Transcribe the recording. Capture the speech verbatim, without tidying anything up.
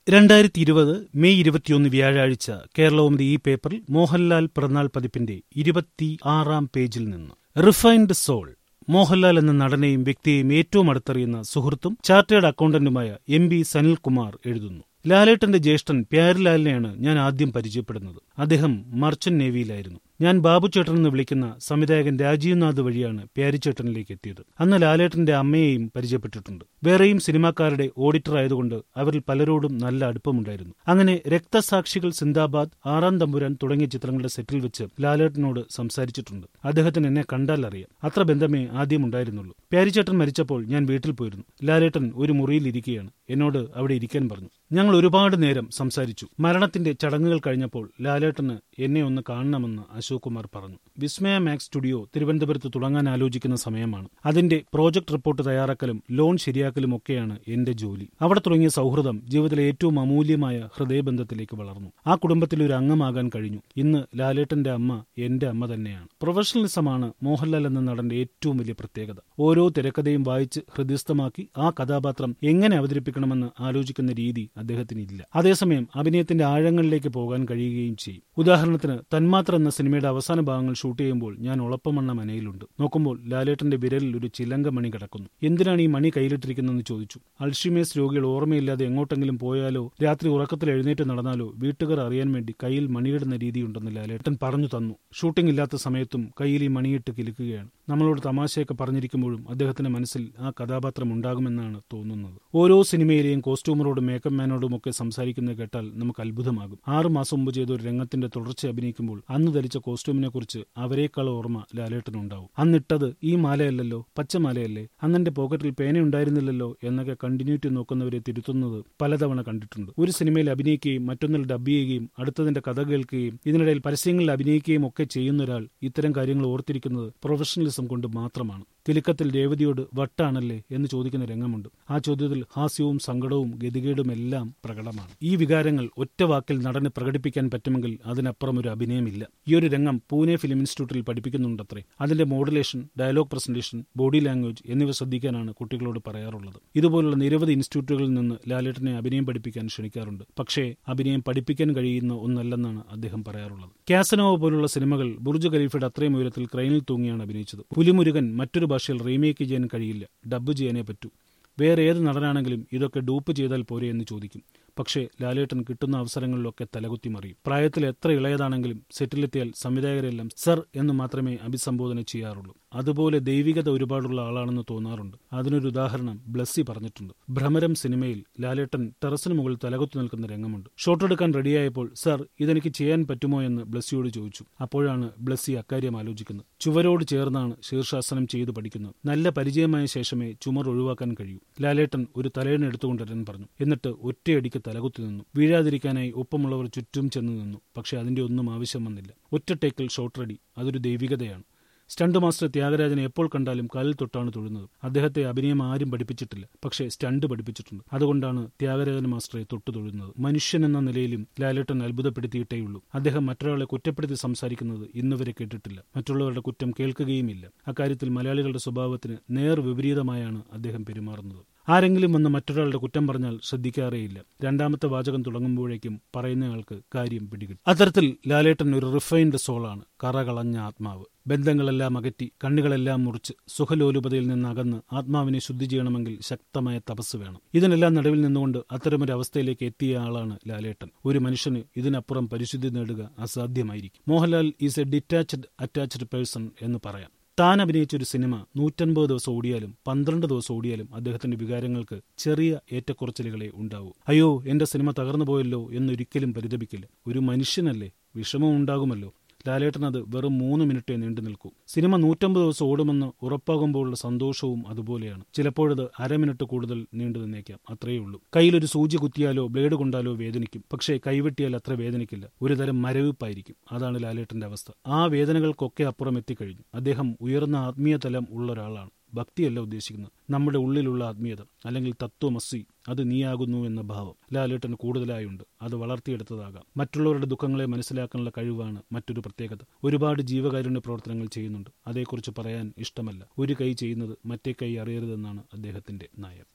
രണ്ടായിരത്തി ഇരുപത് മെയ് ഇരുപത്തിയൊന്ന് വ്യാഴാഴ്ച കേരളകൗമുദി ഈ പേപ്പറിൽ മോഹൻലാൽ പിറന്നാൾ പതിപ്പിന്റെ ഇരുപത്തി ആറാം പേജിൽ നിന്ന് റിഫൈൻഡ് സോൾ. മോഹൻലാൽ എന്ന നടനെയും വ്യക്തിയെയും ഏറ്റവും അടുത്തറിയുന്ന സുഹൃത്തും ചാർട്ടേഡ് അക്കൌണ്ടന്റുമായ എം ബി സനിൽകുമാർ എഴുതുന്നു. ലാലേട്ടന്റെ ജ്യേഷ്ഠൻ പ്യാരിലാലിനെയാണ് ഞാൻ ആദ്യം പരിചയപ്പെടുന്നത്. അദ്ദേഹം മർച്ചന്റ് നേവിയിലായിരുന്നു. ഞാൻ ബാബുചേട്ടൻ എന്ന് വിളിക്കുന്ന സംവിധായകൻ രാജീവ് നാഥ് വഴിയാണ് പ്യാരിച്ചേട്ടനിലേക്ക് എത്തിയത്. അന്ന് ലാലേട്ടന്റെ അമ്മയെയും പരിചയപ്പെട്ടിട്ടുണ്ട്. വേറെയും സിനിമാക്കാരുടെ ഓഡിറ്റർ ആയതുകൊണ്ട് അവരിൽ പലരോടും നല്ല അടുപ്പമുണ്ടായിരുന്നു. അങ്ങനെ രക്തസാക്ഷികൾ, സിന്ദാബാദ്, ആറാം തമ്പുരാൻ തുടങ്ങിയ ചിത്രങ്ങളുടെ സെറ്റിൽ വെച്ച് ലാലേട്ടനോട് സംസാരിച്ചിട്ടുണ്ട്. അദ്ദേഹത്തിന് എന്നെ കണ്ടാൽ അറിയാം. അത്ര ബന്ധമേ ആദ്യം ഉണ്ടായിരുന്നുള്ളൂ. പ്യാരിച്ചേട്ടൻ മരിച്ചപ്പോൾ ഞാൻ വീട്ടിൽ പോയിരുന്നു. ലാലേട്ടൻ ഒരു മുറിയിൽ ഇരിക്കുകയാണ്. എന്നോട് അവിടെ ഇരിക്കാൻ പറഞ്ഞു. ഞങ്ങൾ ഒരുപാട് നേരം സംസാരിച്ചു. മരണത്തിന്റെ ചടങ്ങുകൾ കഴിഞ്ഞപ്പോൾ ലാലേട്ടന് എന്നെ ഒന്ന് കാണണമെന്ന് അശോക് കുമാർ പറഞ്ഞു. വിസ്മയ മാക്സ് സ്റ്റുഡിയോ തിരുവനന്തപുരത്ത് തുടങ്ങാൻ ആലോചിക്കുന്ന സമയമാണ്. അതിന്റെ പ്രോജക്ട് റിപ്പോർട്ട് തയ്യാറാക്കലും ലോൺ ശരിയാക്കലും ഒക്കെയാണ് എന്റെ ജോലി. അവിടെ തുടങ്ങിയ സൗഹൃദം ജീവിതത്തിലെ ഏറ്റവും അമൂല്യമായ ഹൃദയബന്ധത്തിലേക്ക് വളർന്നു. ആ കുടുംബത്തിൽ ഒരു അംഗമാകാൻ കഴിഞ്ഞു. ഇന്ന് ലാലേട്ടന്റെ അമ്മ എന്റെ അമ്മ തന്നെയാണ്. പ്രൊഫഷണലിസമാണ് മോഹൻലാൽ എന്ന നടന്റെ ഏറ്റവും വലിയ പ്രത്യേകത. ഓരോ തിരക്കഥയും വായിച്ച് ഹൃദയസ്ഥമാക്കി ആ കഥാപാത്രം എങ്ങനെ അവതരിപ്പിക്കണമെന്ന് ആലോചിക്കുന്ന രീതി അദ്ദേഹത്തിന് ഇല്ല. അതേസമയം അഭിനയത്തിന്റെ ആഴങ്ങളിലേക്ക് പോകാൻ കഴിയുകയും ചെയ്യും. ഉദാഹരണത്തിന് തന്മാത്ര എന്ന സിനിമയുടെ അവസാന ഭാഗങ്ങൾ ഷൂട്ട് ചെയ്യുമ്പോൾ ഞാൻ ഉളപ്പമണ്ണ മനയിലുണ്ട്. നോക്കുമ്പോൾ ലാലേട്ടന്റെ വിരലിൽ ഒരു ചിലങ്ക മണി കിടക്കുന്നു. എന്തിനാണ് ഈ മണി കയ്യിലിട്ടിരിക്കുന്നതെന്ന് ചോദിച്ചു. അൾഷിമേഴ്സ് രോഗികൾ ഓർമ്മയില്ലാതെ എങ്ങോട്ടെങ്കിലും പോയാലോ രാത്രി ഉറക്കത്തിൽ എഴുന്നേറ്റ് നടന്നാലോ വീട്ടുകാർ അറിയാൻ വേണ്ടി കയ്യിൽ മണിയിടുന്ന രീതിയുണ്ടെന്ന് ലാലേട്ടൻ പറഞ്ഞു തന്നു. ഷൂട്ടിംഗ് ഇല്ലാത്ത സമയത്തും കയ്യിൽ ഈ മണിയിട്ട് കിലുക്കുകയാണ്. നമ്മളോട് തമാശയൊക്കെ പറഞ്ഞിരിക്കുമ്പോഴും അദ്ദേഹത്തിന്റെ മനസ്സിൽ ആ കഥാപാത്രം ഉണ്ടാകുമെന്നാണ് തോന്നുന്നത്. ഓരോ സിനിമയിലെയും കോസ്റ്റ്യൂമറോടും മേക്കപ്പ് മാനോടും ഒക്കെ സംസാരിക്കുന്നത് കേട്ടാൽ നമുക്ക് അത്ഭുതമാകും. ആറു മാസം മുമ്പ് ചെയ്ത ഒരു രംഗത്തിന്റെ തുടർച്ച അഭിനയിക്കുമ്പോൾ അന്ന് ധരിച്ച കോസ്റ്റ്യൂമിനെ കുറിച്ച് അവരെക്കാൾ ഓർമ്മ ലാലേട്ടനുണ്ടാവും. അന്നിട്ടത് ഈ മാലയല്ലല്ലോ, പച്ചമാലയല്ലേ, അന്നെന്റെ പോക്കറ്റിൽ പേന ഉണ്ടായിരുന്നില്ലല്ലോ എന്നൊക്കെ കണ്ടിന്യൂറ്റി നോക്കുന്നവരെ തിരുത്തുന്നത് പലതവണ കണ്ടിട്ടുണ്ട്. ഒരു സിനിമയിൽ അഭിനയിക്കുകയും മറ്റൊന്നിൽ ഡബ് ചെയ്യുകയും അടുത്തതിന്റെ കഥ കേൾക്കുകയും ഇതിനിടയിൽ പരസ്യങ്ങളിൽ അഭിനയിക്കുകയും ഒക്കെ ചെയ്യുന്ന ഒരാൾ ഇത്തരം കാര്യങ്ങൾ ഓർത്തിരിക്കുന്നത് പ്രൊഫഷണലിസം കൊണ്ട് മാത്രമാണ്. കിലുക്കത്തിൽ രേവതിയോട് വട്ടാണല്ലേ എന്ന് ചോദിക്കുന്ന രംഗമുണ്ട്. ആ ചോദ്യത്തിൽ ഹാസ്യവും സങ്കടവും ഗതികേടും എല്ലാം പ്രകടമാണ്. ഈ വികാരങ്ങൾ ഒറ്റ വാക്കിൽ നടന് പ്രകടിപ്പിക്കാൻ പറ്റുമെങ്കിൽ അതിനപ്പുറം ഒരു അഭിനയമില്ല. ഈ ഒരു രംഗം പൂനെ ഫിലിം ഇൻസ്റ്റിറ്റ്യൂട്ടിൽ പഠിപ്പിക്കുന്നുണ്ടത്രേ. അതിന്റെ modulation, dialogue presentation, body language എന്നിവ ശ്രദ്ധിക്കാനാണ് കുട്ടികളോട് പറയാറുള്ളത്. ഇതുപോലുള്ള നിരവധി ഇൻസ്റ്റിറ്റ്യൂട്ടുകളിൽ നിന്ന് ലാലേട്ടനെ അഭിനയം പഠിപ്പിക്കാൻ ക്ഷണിക്കാറുണ്ട്. പക്ഷേ അഭിനയം പഠിപ്പിക്കാൻ കഴിയുന്ന ഒന്നല്ലെന്നാണ് അദ്ദേഹം പറയാറുള്ളത്. കാസനോവ പോലുള്ള സിനിമകൾ ബുർജ് ഖലീഫയുടെ അത്രയും ഉയരത്തിൽ ക്രെയിനിൽ തൂങ്ങിയാണ് അഭിനയിച്ചത്. പുലിമുരുകൻ മറ്റൊരു ഭാഷയിൽ റീമേക്ക് ചെയ്യാൻ കഴിയില്ല, ഡബ്ബ് ചെയ്യാനേ പറ്റൂ. വേറെ ഏത് നടനാണെങ്കിലും ഇതൊക്കെ ഡൂപ്പ് ചെയ്താൽ പോരെ എന്ന് ചോദിക്കും. പക്ഷേ ലാലേട്ടൻ കിട്ടുന്ന അവസരങ്ങളിലൊക്കെ തലകുത്തി മറിയും. പ്രായത്തിൽ എത്ര ഇളയതാണെങ്കിലും സെറ്റിലെത്തിയാൽ സംവിധായകരെല്ലാം സർ എന്ന് മാത്രമേ അഭിസംബോധന ചെയ്യാറുള്ളൂ. അതുപോലെ ദൈവികത ഒരുപാടുള്ള ആളാണെന്ന് തോന്നാറുണ്ട്. അതിനൊരു ഉദാഹരണം ബ്ലസ്സി പറഞ്ഞിട്ടുണ്ട്. ഭ്രമരം സിനിമയിൽ ലാലേട്ടൻ ടെറസിന് മുകളിൽ തലകുത്തി നിൽക്കുന്ന രംഗമുണ്ട്. ഷോട്ട് എടുക്കാൻ റെഡിയായപ്പോൾ സർ ഇതെനിക്ക് ചെയ്യാൻ പറ്റുമോ എന്ന് ബ്ലസ്സിയോട് ചോദിച്ചു. അപ്പോഴാണ് ബ്ലസ്സി അക്കാര്യം ആലോചിക്കുന്നത്. ചുവരോട് ചേർന്നാണ് ശീർഷാസനം ചെയ്തു പഠിക്കുന്നത്. നല്ല പരിചയമായ ശേഷമേ ചുമർ ഒഴിവാക്കാൻ കഴിയൂ. ലാലേട്ടൻ ഒരു തലയണ എടുത്തുകൊണ്ടുവരാൻ പറഞ്ഞു. എന്നിട്ട് ഒറ്റയടിക്ക് തലകുത്തി നിന്നു. വീഴാതിരിക്കാനായി ഒപ്പമുള്ളവർ ചുറ്റും ചെന്ന് നിന്നു. പക്ഷെ അതിന്റെ ഒന്നും ആവശ്യം വന്നില്ല. ഒറ്റ ടേക്കിൽ ഷോട്ട് റെഡി. അതൊരു ദൈവികതയാണ്. സ്റ്റണ്ട് മാസ്റ്റർ ത്യാഗരാജനെ എപ്പോൾ കണ്ടാലും കാലിൽ തൊട്ടാണ് തൊഴുന്നത്. അദ്ദേഹത്തെ അഭിനയം ആരും പഠിപ്പിച്ചിട്ടില്ല, പക്ഷേ സ്റ്റണ്ട് പഠിപ്പിച്ചിട്ടുണ്ട്. അതുകൊണ്ടാണ് ത്യാഗരാജൻ മാസ്റ്ററെ തൊട്ടു തൊഴുന്നത്. മനുഷ്യൻ എന്ന നിലയിലും ലാലേട്ടൻ അത്ഭുതപ്പെടുത്തിയിട്ടേയുള്ളൂ. അദ്ദേഹം മറ്റൊരാളെ കുറ്റപ്പെടുത്തി സംസാരിക്കുന്നത് ഇന്നുവരെ കേട്ടിട്ടില്ല. മറ്റുള്ളവരുടെ കുറ്റം കേൾക്കുകയുമില്ല. അക്കാര്യത്തിൽ മലയാളികളുടെ സ്വഭാവത്തിന് നേർ വിപരീതമായാണ് അദ്ദേഹം പെരുമാറുന്നത്. ആരെങ്കിലും വന്ന് മറ്റൊരാളുടെ കുറ്റം പറഞ്ഞാൽ ശ്രദ്ധിക്കാറേയില്ല. രണ്ടാമത്തെ വാചകം തുടങ്ങുമ്പോഴേക്കും പറയുന്നയാൾക്ക് കാര്യം പിടികിട്ടും. അത്തരത്തിൽ ലാലേട്ടൻ ഒരു റിഫൈൻഡ് സോളാണ്, കറകളഞ്ഞ ആത്മാവ്. ബന്ധങ്ങളെല്ലാം അകറ്റി, കണ്ണുകളെല്ലാം മുറിച്ച്, സുഖലോലുപതയിൽ നിന്ന് അകന്ന് ആത്മാവിനെ ശുദ്ധി ചെയ്യണമെങ്കിൽ ശക്തമായ തപസ് വേണം. ഇതിനെല്ലാം നടുവിൽ നിന്നുകൊണ്ട് അത്തരമൊരു അവസ്ഥയിലേക്ക് എത്തിയ ആളാണ് ലാലേട്ടൻ. ഒരു മനുഷ്യന് ഇതിനപ്പുറം പരിശുദ്ധി നേടുക അസാധ്യമായിരിക്കും. Mohanlal is a detached attached person എന്ന് പറയാം. താൻ അഭിനയിച്ച ഒരു സിനിമ നൂറ്റൻപത് ദിവസം ഓടിയാലും പന്ത്രണ്ട് ദിവസം ഓടിയാലും അദ്ദേഹത്തിന്റെ വികാരങ്ങൾക്ക് ചെറിയ ഏറ്റക്കുറച്ചിലുകളെ ഉണ്ടാവൂ. അയ്യോ എന്റെ സിനിമ തകർന്നു പോയല്ലോ എന്നൊരിക്കലും പരിതപിക്കില്ല. ഒരു മനുഷ്യനല്ലേ, വിഷമം ഉണ്ടാകുമല്ലോ. ലാലേട്ടൻ അത് വെറും മൂന്ന് മിനിറ്റേ നീണ്ടു നിൽക്കൂ. സിനിമ നൂറ്റമ്പത് ദിവസം ഓടുമെന്ന് ഉറപ്പാകുമ്പോഴുള്ള സന്തോഷവും അതുപോലെയാണ്. ചിലപ്പോഴത് അരമിനിറ്റ് കൂടുതൽ നീണ്ടു നിന്നേക്കാം. അത്രയേ ഉള്ളൂ. കയ്യിലൊരു സൂചി കുത്തിയാലോ ബ്ലേഡ് കൊണ്ടാലോ വേദനിക്കും. പക്ഷേ കൈവെട്ടിയാൽ അത്ര വേദനിക്കില്ല. ഒരു തരം മരവിപ്പായിരിക്കും. അതാണ് ലാലേട്ടന്റെ അവസ്ഥ. ആ വേദനകൾക്കൊക്കെ അപ്പുറം എത്തിക്കഴിഞ്ഞു. അദ്ദേഹം ഉയർന്ന ആത്മീയ തലം ഉള്ള ഒരാളാണ്. ഭക്തിയല്ല ഉദ്ദേശിക്കുന്നത്, നമ്മുടെ ഉള്ളിലുള്ള ആത്മീയത, അല്ലെങ്കിൽ തത്വമസി, അത് നീയാകുന്നു എന്ന ഭാവം ലാലേട്ടന് കൂടുതലായുണ്ട്. അത് വളർത്തിയെടുത്തതാകാം. മറ്റുള്ളവരുടെ ദുഃഖങ്ങളെ മനസ്സിലാക്കാനുള്ള കഴിവാണ് മറ്റൊരു പ്രത്യേകത. ഒരുപാട് ജീവകാരുണ്യ പ്രവർത്തനങ്ങൾ ചെയ്യുന്നുണ്ട്. അതേക്കുറിച്ച് പറയാൻ ഇഷ്ടമല്ല. ഒരു കൈ ചെയ്യുന്നത് മറ്റേ കൈ അറിയരുതെന്നാണ് അദ്ദേഹത്തിന്റെ നയം.